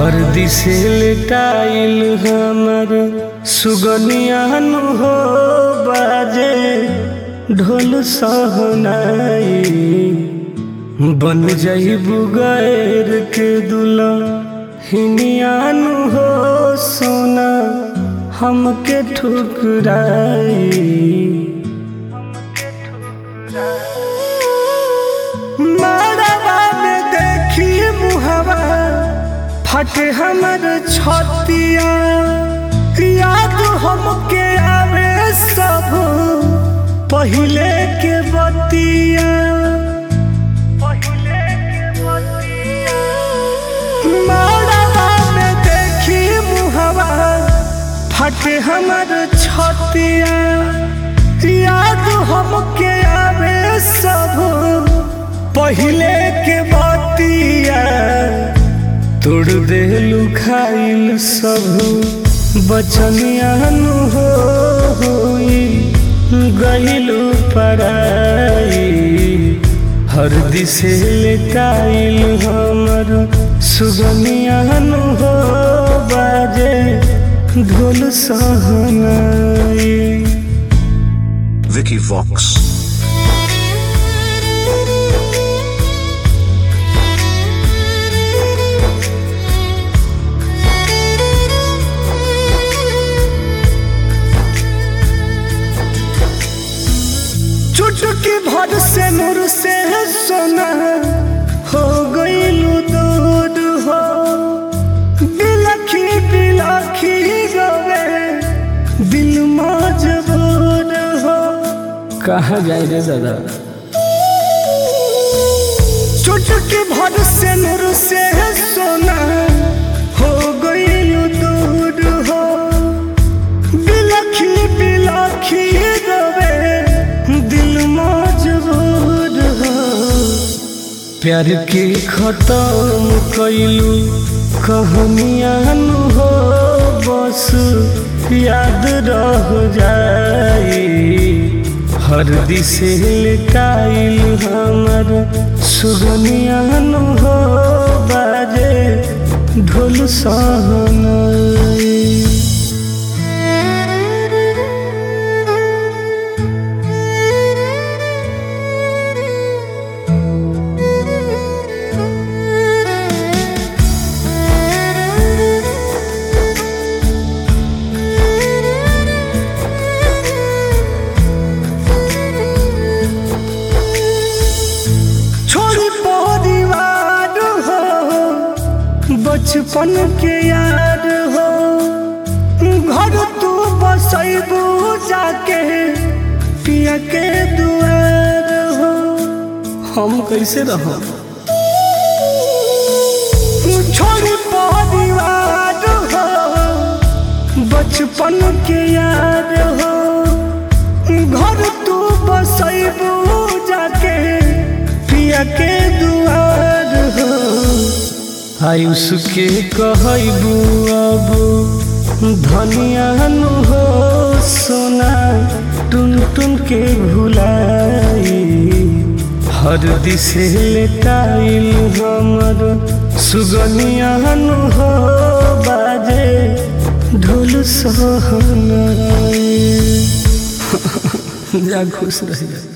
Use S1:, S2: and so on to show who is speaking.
S1: हर दिसे लेटाइल हमर सुगनियान हो बाजे ढोल सहनाई बन जाइबू गैर के दुल्हनियान हो सोना हमके ठुकराई। मारवा में देखी मुहवा फटे हमर छतिया याद हमके आवे सब पहिले के बतिया। मारवा में देखी मुहवा फटे हमर छतिया याद हमके आवे सब पहिले के बतिया। तोड़ देलू खाइल सब बचनियान हो गइलू पराई। हर दिसे लेटाइल हमर सुगनियान हो बाजे ढोल सहनाई।
S2: Vicky Vox.
S1: चुटकी भर से नूर से सोना हो गइलू दूर हो बिलखी बिलखी गवे दिल मजबूर हो। कहाँ जाए रे दादा। चुटकी भर से नूर से सोना हो गइलू दूर हो बिलखी बिलखी गवे दिल मजबूर हो। प्यार के खत्म कइलू कहानियान हो बस याद रह जाई। हर दिसे लेटाइल हमर सुगनियान हो बाजे ढोल सहनाई। बचपन के यार हो घर तू बसैबू जाके पिया के दुआर हो हम कैसे रह। छोड़ी परिवार हो बचपन के यार हो घर तू बसैबू जाके पिया के दुआर हो। आयुष के कहबू अब धनियान हो सोना टुन टुन के भुलाई। हर दिसे लेटाइल हमर सुगनियान हो बाजे ढोल सहनाई। जा खुश रहिए।